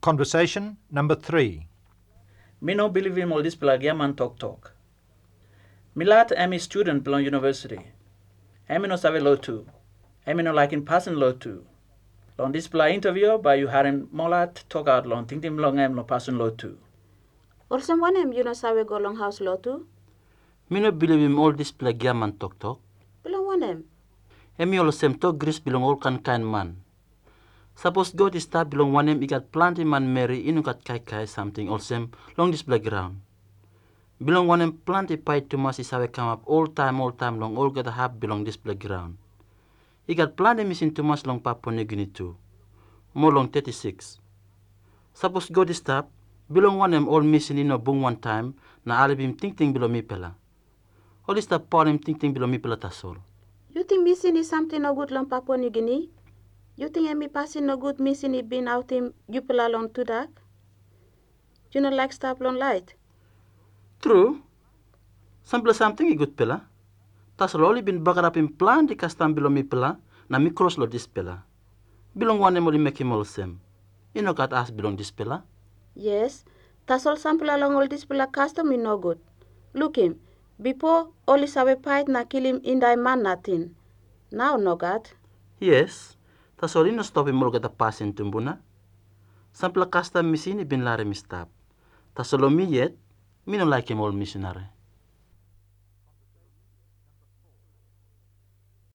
Conversation number 3. Me no believe him all this plagia man talk. Milat am a student belong university. Emi no save law too. Emi no like in passing law too. Long this pla interview by you harin molat talk out long think him long am no passing law too. Or someone you know sawe go long house law too? Me no believe him all this plagia man talk. Belong one em. Emi all sem talk gris belong all kind man. Suppose God is start belong one em ikat planting man Mary inu kat kai something all sem long this playground. Belong one em planty pie to mas isawe come up all time long all get have belong this playground. Ikat planty missing too much long Papua New Guinea too. More long 36. Suppose God is start belong one em all missing in a boom one time na alibim ting below me pela. All this start power him ting below me pela tasol. You think missing is something no good long Papua New Guinea? You think Emi passing no good missing it been out him you pela long to dark? You not like stop long light? True. Something I good pela. Tas loli bin bakar up in plan di kastam below me pela na mi cross lo dis pela. Belong one em only make him all same. You know kat as belong dis pela. Yes. Tas all sample along all this pela custom is no good. Look him. Before only sawe fight na kill him in thy man nothing. Now no God. Yes. Tas all no stop him all get a pass in tumbuna. Sample kastam misini bin lare mi stop. Tas all me yet, me no like him all missionary.